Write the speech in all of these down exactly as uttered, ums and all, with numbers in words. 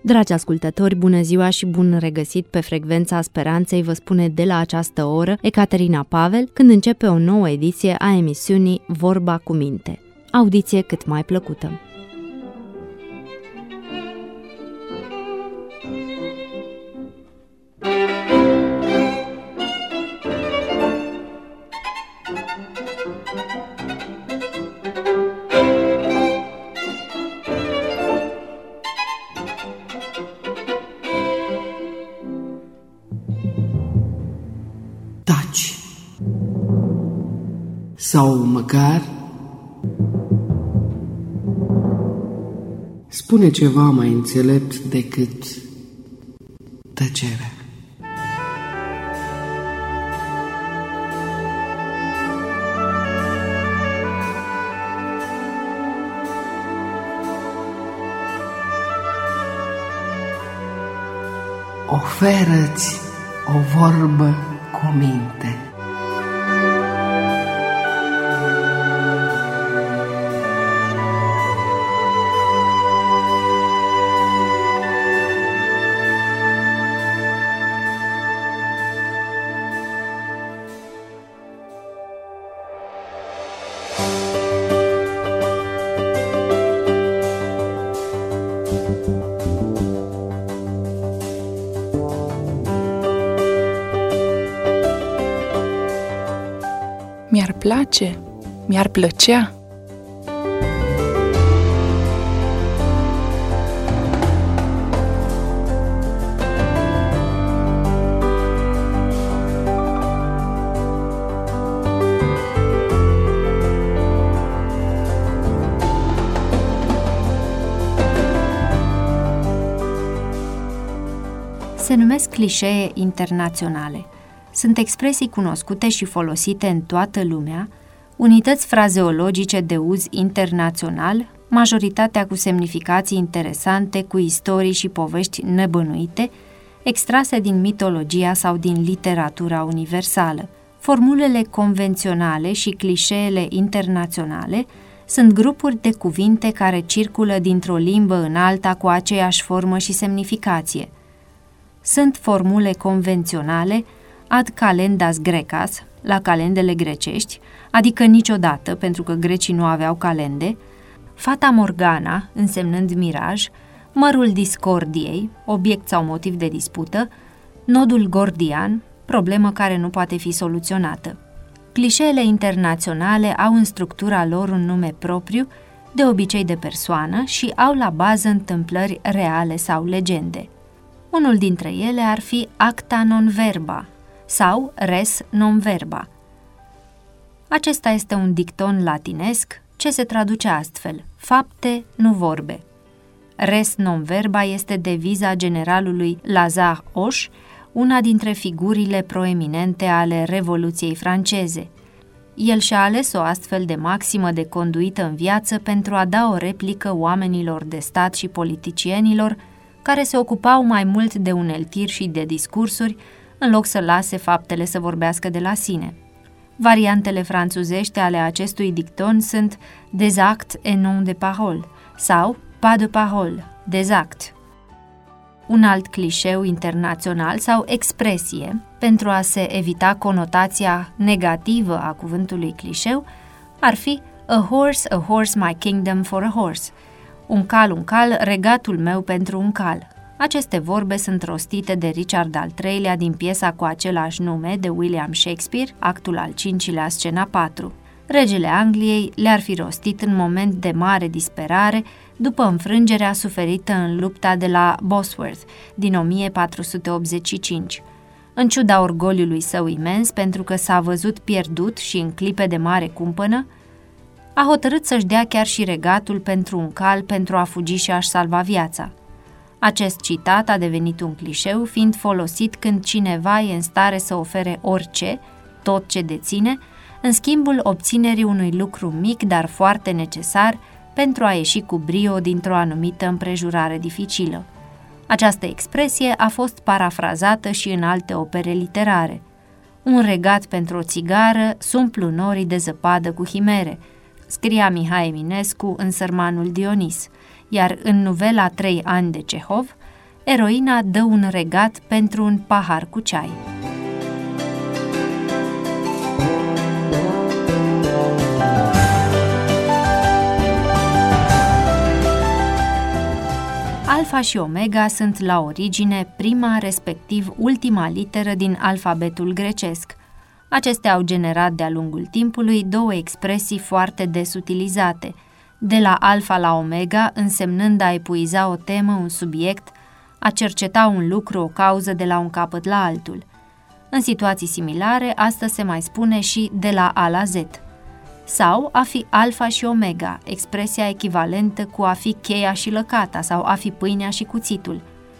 Dragi ascultători, bună ziua și bun regăsit pe Frecvența Speranței, vă spune de la această oră Ecaterina Pavel, când începe o nouă ediție a emisiunii Vorba cu minte. Audiție cât mai plăcută! Taci. Sau măcar spune ceva mai înțelept decât tăcerea. Oferă-ți o vorbă cu minte. Mi-ar place, mi-ar plăcea. Se numesc clișee internaționale. Sunt expresii cunoscute și folosite în toată lumea, unități frazeologice de uz internațional, majoritatea cu semnificații interesante, cu istorii și povești nebănuite, extrase din mitologia sau din literatura universală. Formulele convenționale și clișeele internaționale sunt grupuri de cuvinte care circulă dintr-o limbă în alta cu aceeași formă și semnificație. Sunt formule convenționale ad calendas grecas, la calendele grecești, adică niciodată, pentru că grecii nu aveau calende, fata morgana, însemnând miraj, mărul discordiei, obiect sau motiv de dispută, nodul gordian, problemă care nu poate fi soluționată. Clișeele internaționale au în structura lor un nume propriu, de obicei de persoană, și au la bază întâmplări reale sau legende. Unul dintre ele ar fi acta non verba, sau res non verba. Acesta este un dicton latinesc ce se traduce astfel: fapte, nu vorbe. Res non verba este deviza generalului Lazare Hoche, una dintre figurile proeminente ale Revoluției franceze. El și-a ales o astfel de maximă de conduită în viață pentru a da o replică oamenilor de stat și politicienilor care se ocupau mai mult de uneltiri și de discursuri, în loc să lase faptele să vorbească de la sine. Variantele franțuzești ale acestui dicton sunt des actes et non de parole sau pas de parole, des actes. Un alt clișeu internațional sau expresie, pentru a se evita conotația negativă a cuvântului clișeu, ar fi a horse, a horse, my kingdom for a horse. Un cal, un cal, regatul meu pentru un cal. Aceste vorbe sunt rostite de Richard al treilea din piesa cu același nume de William Shakespeare, actul al cincilea, scena patru. Regele Angliei le-ar fi rostit în moment de mare disperare după înfrângerea suferită în lupta de la Bosworth din o mie patru sute optzeci și cinci. În ciuda orgoliului său imens, pentru că s-a văzut pierdut și în clipe de mare cumpănă, a hotărât să-și dea chiar și regatul pentru un cal pentru a fugi și a-și salva viața. Acest citat a devenit un clișeu, fiind folosit când cineva e în stare să ofere orice, tot ce deține, în schimbul obținerii unui lucru mic, dar foarte necesar, pentru a ieși cu brio dintr-o anumită împrejurare dificilă. Această expresie a fost parafrazată și în alte opere literare. Un regat pentru o țigară, sumplu norii de zăpadă cu himere, scria Mihai Eminescu în Sărmanul Dionis, iar în novela Trei ani de Cehov, eroina dă un regat pentru un pahar cu ceai. Alfa și omega sunt la origine prima, respectiv ultima literă din alfabetul grecesc. Acestea au generat de-a lungul timpului două expresii foarte des utilizate, de la alfa la omega, însemnând a epuiza o temă, un subiect, a cerceta un lucru, o cauză de la un capăt la altul. În situații similare, asta se mai spune și de la A la Z. Sau a fi alfa și omega, expresia echivalentă cu a fi cheia și lăcata sau a fi pâinea și cuțitul,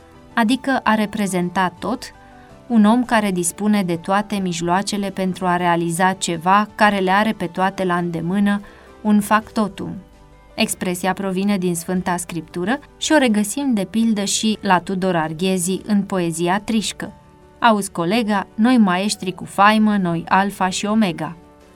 adică a reprezenta tot, un om care dispune de toate mijloacele pentru a realiza ceva, care le are pe toate la îndemână, un factotum. Expresia provine din Sfânta Scriptură și o regăsim de pildă și la Tudor Arghezi în poezia Trișcă. Auzi, colega, noi maestri cu faimă, noi alfa și omega.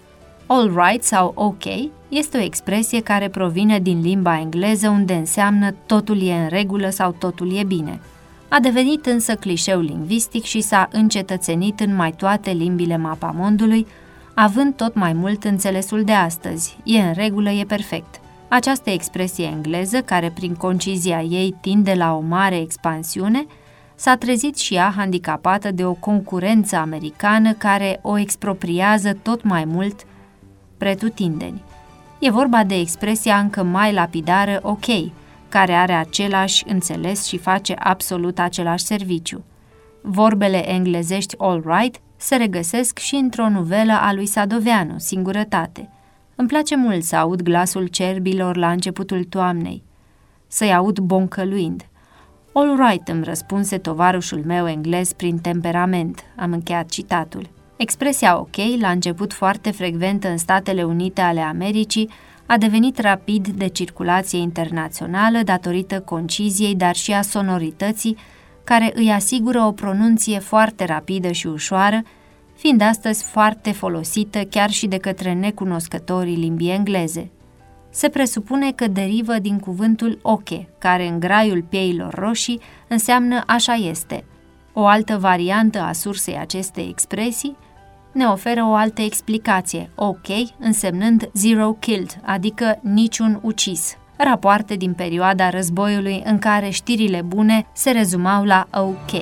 All right sau ok este o expresie care provine din limba engleză, unde înseamnă totul e în regulă sau totul e bine. A devenit însă clișeu lingvistic și s-a încetățenit în mai toate limbile mapamondului, având tot mai mult înțelesul de astăzi, e în regulă, e perfect. Această expresie engleză, care prin concizia ei tinde la o mare expansiune, s-a trezit și ea handicapată de o concurență americană care o expropriază tot mai mult pretutindeni. E vorba de expresia încă mai lapidară ok, care are același înțeles și face absolut același serviciu. Vorbele englezești all right se regăsesc și într-o nuvelă a lui Sadoveanu, Singurătate. Îmi place mult să aud glasul cerbilor la începutul toamnei, să-i aud boncăluind. All right, îmi răspunse tovarășul meu englez prin temperament, am încheiat citatul. Expresia ok, la început foarte frecventă în Statele Unite ale Americii, a devenit rapid de circulație internațională datorită conciziei, dar și a sonorității, care îi asigură o pronunție foarte rapidă și ușoară, fiind astăzi foarte folosită chiar și de către necunoscătorii limbii engleze. Se presupune că derivă din cuvântul oche, care în graiul pieilor roșii înseamnă așa este. O altă variantă a sursei acestei expresii ne oferă o altă explicație, ok, însemnând zero killed, adică niciun ucis. Rapoarte din perioada războiului în care știrile bune se rezumau la ok.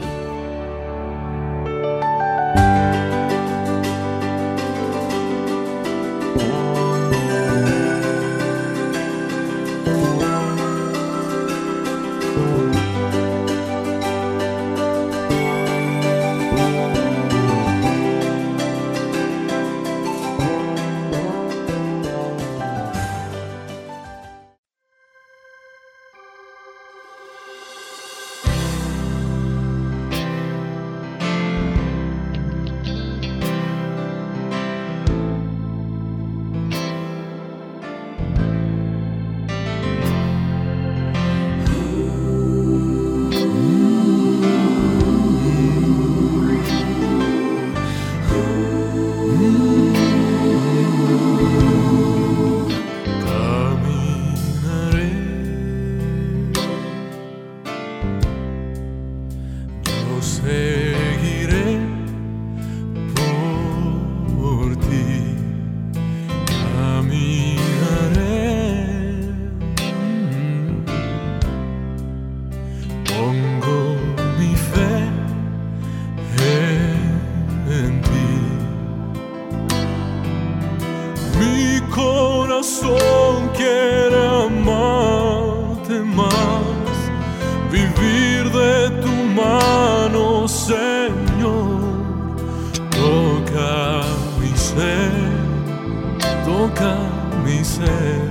corazón quiere amarte más, vivir de tu mano, Señor. Toca mi ser, toca mi ser,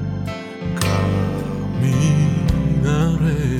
caminaré.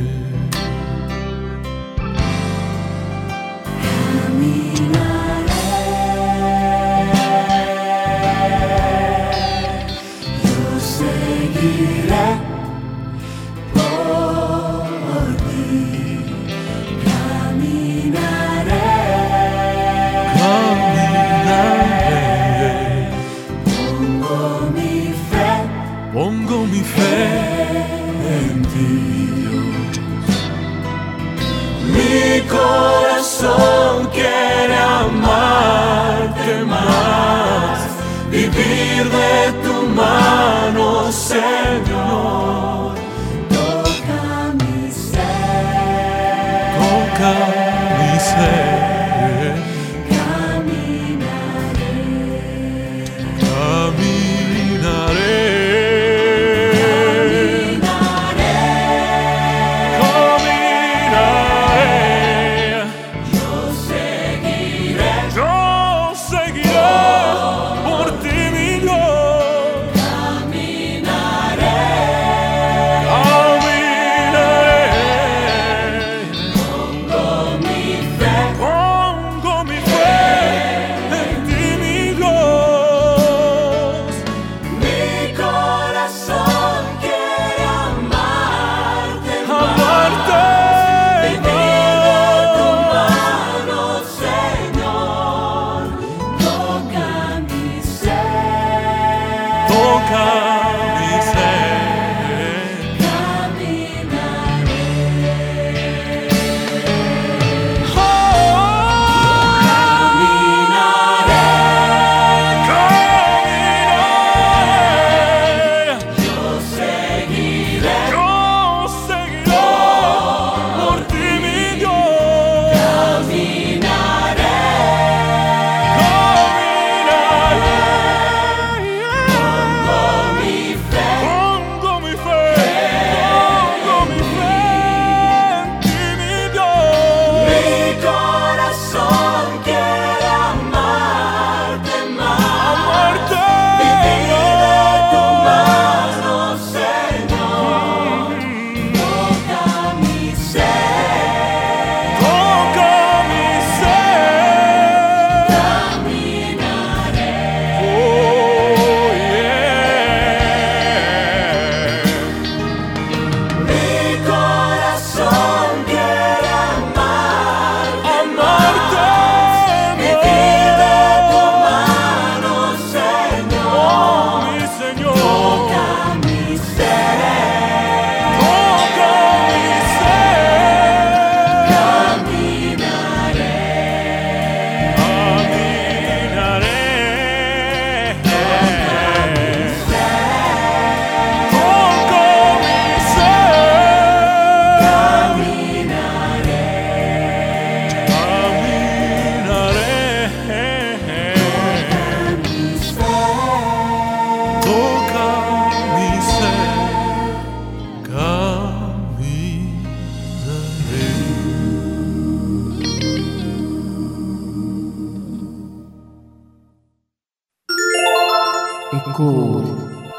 corazón quiere amarte más, vivir de tu mano, Señor. Toca mi ser, toca mi ser. Ecouri.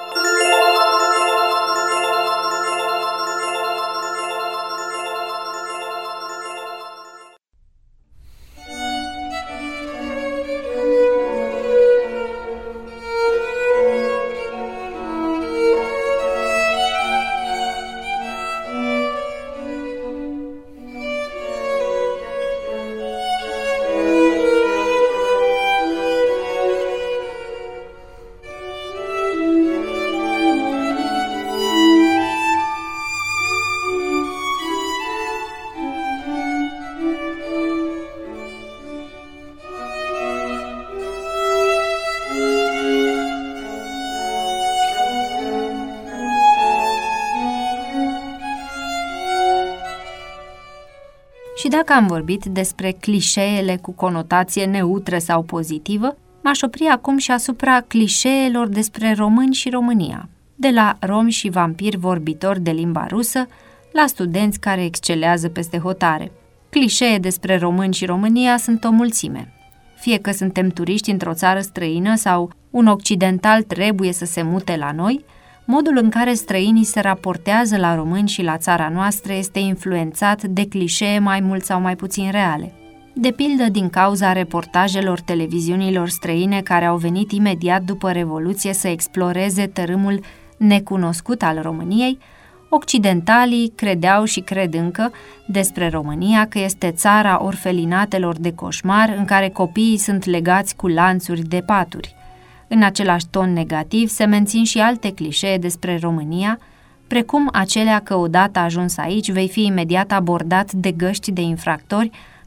Și dacă am vorbit despre clișeele cu conotație neutră sau pozitivă, m-aș opri acum și asupra clișeelor despre români și România, de la romi și vampiri vorbitori de limba rusă, la studenți care excelează peste hotare. Clișee despre români și România sunt o mulțime. Fie că suntem turiști într-o țară străină sau un occidental trebuie să se mute la noi, modul în care străinii se raportează la români și la țara noastră este influențat de clișee mai mult sau mai puțin reale. De pildă, din cauza reportajelor televiziunilor străine care au venit imediat după Revoluție să exploreze tărâmul necunoscut al României, occidentalii credeau și cred încă despre România că este țara orfelinatelor de coșmar în care copiii sunt legați cu lanțuri de paturi. În același ton negativ se mențin și alte clișee despre România, precum acelea că odată ajuns aici vei fi imediat abordat de găști de infractori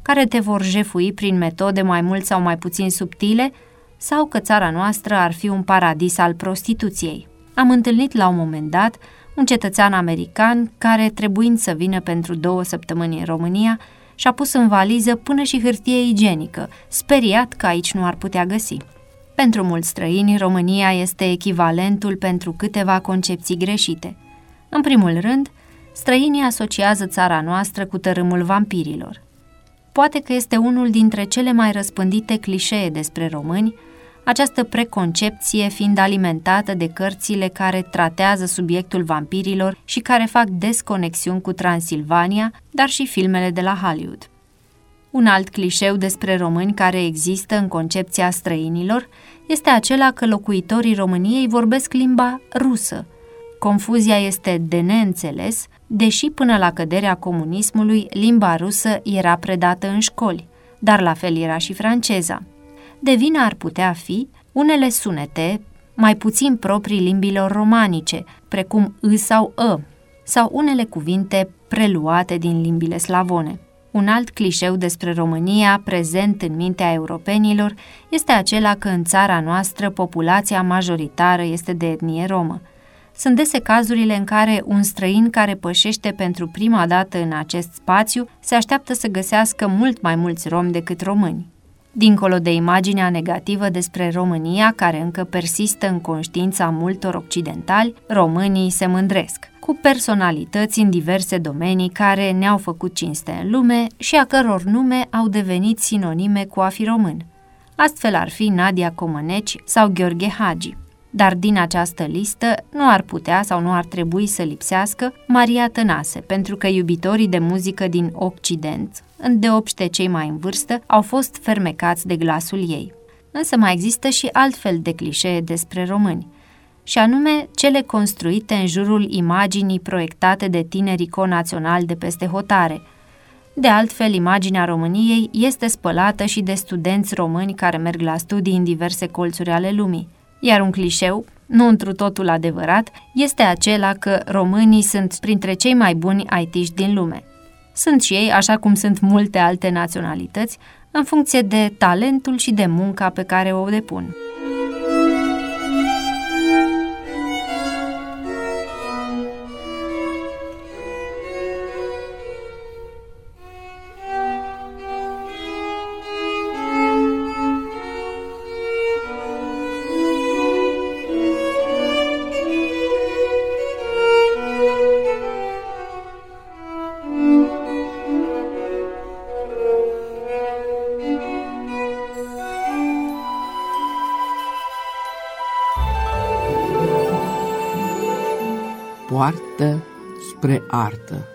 care te vor jefui prin metode mai mult sau mai puțin subtile, sau că țara noastră ar fi un paradis al prostituției. Am întâlnit la un moment dat un cetățean american care, trebuind să vină pentru două săptămâni în România, și-a pus în valiză până și hârtie igienică, speriat că aici nu ar putea găsi. Pentru mulți străini, România este echivalentul pentru câteva concepții greșite. În primul rând, străinii asociază țara noastră cu tărâmul vampirilor. Poate că este unul dintre cele mai răspândite clișee despre români, această preconcepție fiind alimentată de cărțile care tratează subiectul vampirilor și care fac des conexiuni cu Transilvania, dar și filmele de la Hollywood. Un alt clișeu despre români care există în concepția străinilor este acela că locuitorii României vorbesc limba rusă. Confuzia este de neînțeles, deși până la căderea comunismului limba rusă era predată în școli, dar la fel era și franceza. De vină ar putea fi unele sunete mai puțin proprii limbilor romanice, precum î sau ă, sau unele cuvinte preluate din limbile slavone. Un alt clișeu despre România prezent în mintea europenilor este acela că în țara noastră populația majoritară este de etnie romă. Sunt dese cazurile în care un străin care pășește pentru prima dată în acest spațiu se așteaptă să găsească mult mai mulți romi decât români. Dincolo de imaginea negativă despre România, care încă persistă în conștiința multor occidentali, românii se mândresc cu personalități în diverse domenii care ne-au făcut cinste în lume și a căror nume au devenit sinonime cu a fi român. Astfel ar fi Nadia Comăneci sau Gheorghe Hagi. Dar din această listă nu ar putea sau nu ar trebui să lipsească Maria Tănase, pentru că iubitorii de muzică din Occident, îndeopște cei mai în vârstă, au fost fermecați de glasul ei. Însă mai există și altfel de clișee despre români, și anume cele construite în jurul imaginii proiectate de tinerii conaționali de peste hotare. De altfel, imaginea României este spălată și de studenți români care merg la studii în diverse colțuri ale lumii. Iar un clișeu, nu întru totul adevărat, este acela că românii sunt printre cei mai buni I T-ști din lume. Sunt și ei, așa cum sunt multe alte naționalități, în funcție de talentul și de munca pe care o depun. Poartă spre artă.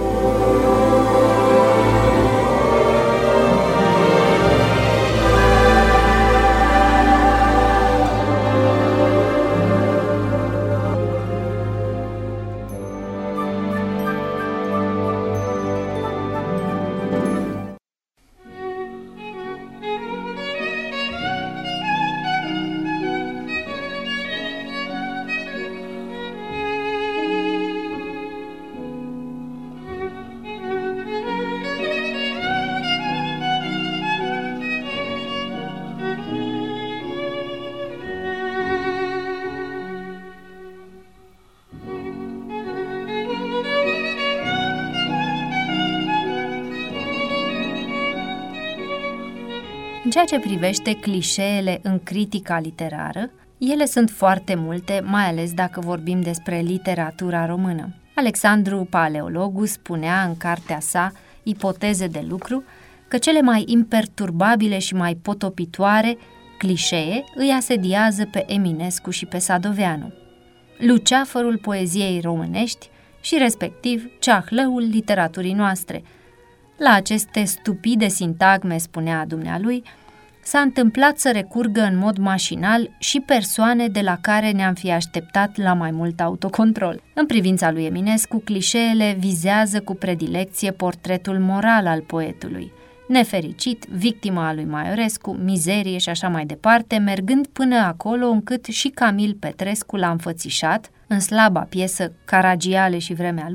În ceea ce privește clișeele în critica literară, ele sunt foarte multe, mai ales dacă vorbim despre literatura română. Alexandru Paleologu spunea în cartea sa Ipoteze de lucru că cele mai imperturbabile și mai potopitoare clișee îi asediază pe Eminescu și pe Sadoveanu, luceafărul poeziei românești și respectiv ceahlăul literaturii noastre. La aceste stupide sintagme, spunea dumnealui, s-a întâmplat să recurgă în mod mașinal și persoane de la care ne-am fi așteptat la mai mult autocontrol. În privința lui Eminescu, clișeele vizează cu predilecție portretul moral al poetului, nefericit, victima a lui Maiorescu, mizerie și așa mai departe, mergând până acolo încât și Camil Petrescu l-a înfățișat, în slaba piesă Caragiale și vremea lui,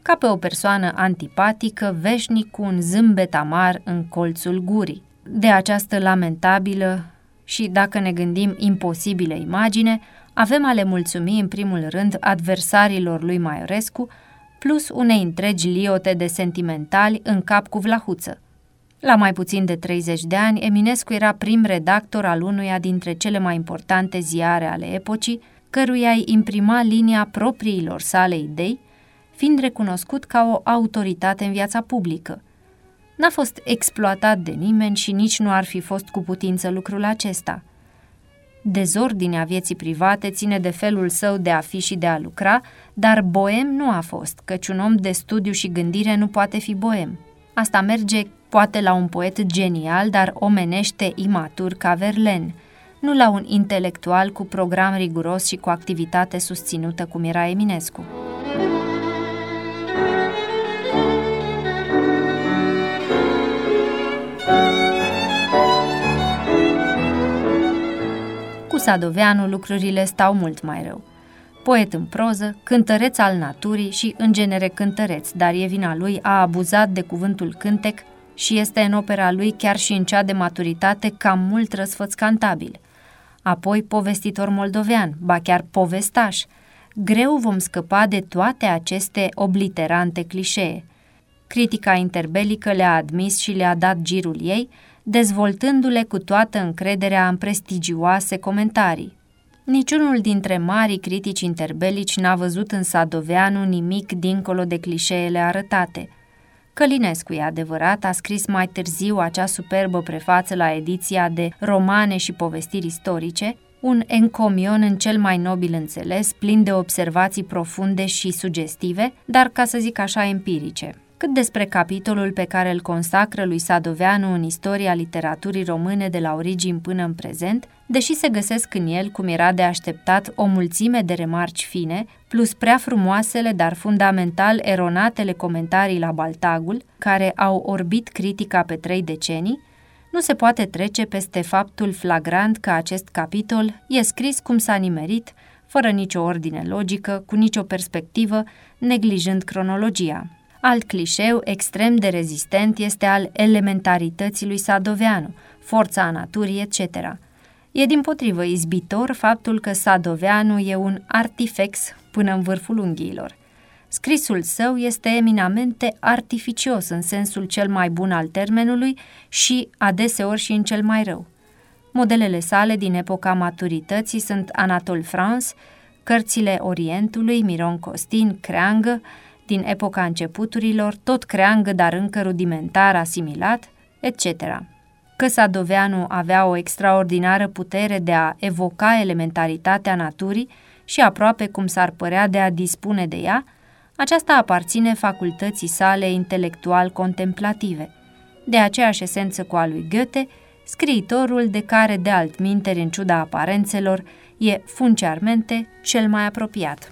ca pe o persoană antipatică, veșnic cu un zâmbet amar în colțul gurii. De această lamentabilă și, dacă ne gândim, imposibilă imagine, avem a le mulțumi în primul rând adversarilor lui Maiorescu, plus unei întregi liote de sentimentali în cap cu vlahuță. La mai puțin de treizeci de ani, Eminescu era prim redactor al unuia dintre cele mai importante ziare ale epocii, căruia îi imprima linia propriilor sale idei, fiind recunoscut ca o autoritate în viața publică. N-a fost exploatat de nimeni și nici nu ar fi fost cu putință lucrul acesta. Dezordinea vieții private ține de felul său de a fi și de a lucra, dar boem nu a fost, căci un om de studiu și gândire nu poate fi boem. Asta merge poate la un poet genial, dar omenește imatur ca Verlaine, nu la un intelectual cu program riguros și cu activitate susținută cum era Eminescu. Cu Sadoveanu lucrurile stau mult mai rău. Poet în proză, cântăreț al naturii și, în genere, cântăreț, dar e vina lui, a abuzat de cuvântul cântec și este în opera lui, chiar și în cea de maturitate, cam mult răsfăț cantabil. Apoi povestitor moldovean, ba chiar povestaș. Greu vom scăpa de toate aceste obliterante clișee. Critica interbelică le-a admis și le-a dat girul ei, dezvoltându-le cu toată încrederea în prestigioase comentarii. Niciunul dintre marii critici interbelici n-a văzut în Sadoveanu nimic dincolo de clișeele arătate. Călinescu, e adevărat, a scris mai târziu acea superbă prefață la ediția de Romane și povestiri istorice, un encomion în cel mai nobil înțeles, plin de observații profunde și sugestive, dar, ca să zic așa, empirice. Cât despre capitolul pe care îl consacră lui Sadoveanu în istoria literaturii române de la origini până în prezent, deși se găsesc în el, cum era de așteptat, o mulțime de remarci fine, plus prea frumoasele, dar fundamental eronatele comentarii la Baltagul, care au orbit critica pe trei decenii, nu se poate trece peste faptul flagrant că acest capitol e scris cum s-a nimerit, fără nicio ordine logică, cu nicio perspectivă, neglijând cronologia. Alt clișeu extrem de rezistent este al elementarității lui Sadoveanu, forța a naturii, et cetera. E dimpotrivă izbitor faptul că Sadoveanu e un artifex până în vârful unghiilor. Scrisul său este eminamente artificios în sensul cel mai bun al termenului și adeseori și în cel mai rău. Modelele sale din epoca maturității sunt Anatole France, Cărțile Orientului, Miron Costin, Creangă, din epoca începuturilor, tot creangă, dar încă rudimentar, asimilat, et cetera. Că Sadoveanu avea o extraordinară putere de a evoca elementaritatea naturii și aproape cum s-ar părea de a dispune de ea, aceasta aparține facultății sale intelectual-contemplative. De aceeași esență cu a lui Goethe, scriitorul de care, de altminteri, în ciuda aparențelor, e funciarmente cel mai apropiat.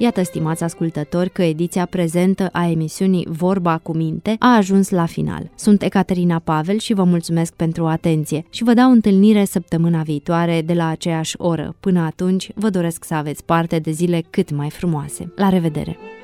Iată, stimați ascultători, că ediția prezentă a emisiunii Vorba cu Minte a ajuns la final. Sunt Ecaterina Pavel și vă mulțumesc pentru atenție și vă dau întâlnire săptămâna viitoare de la aceeași oră. Până atunci, vă doresc să aveți parte de zile cât mai frumoase. La revedere!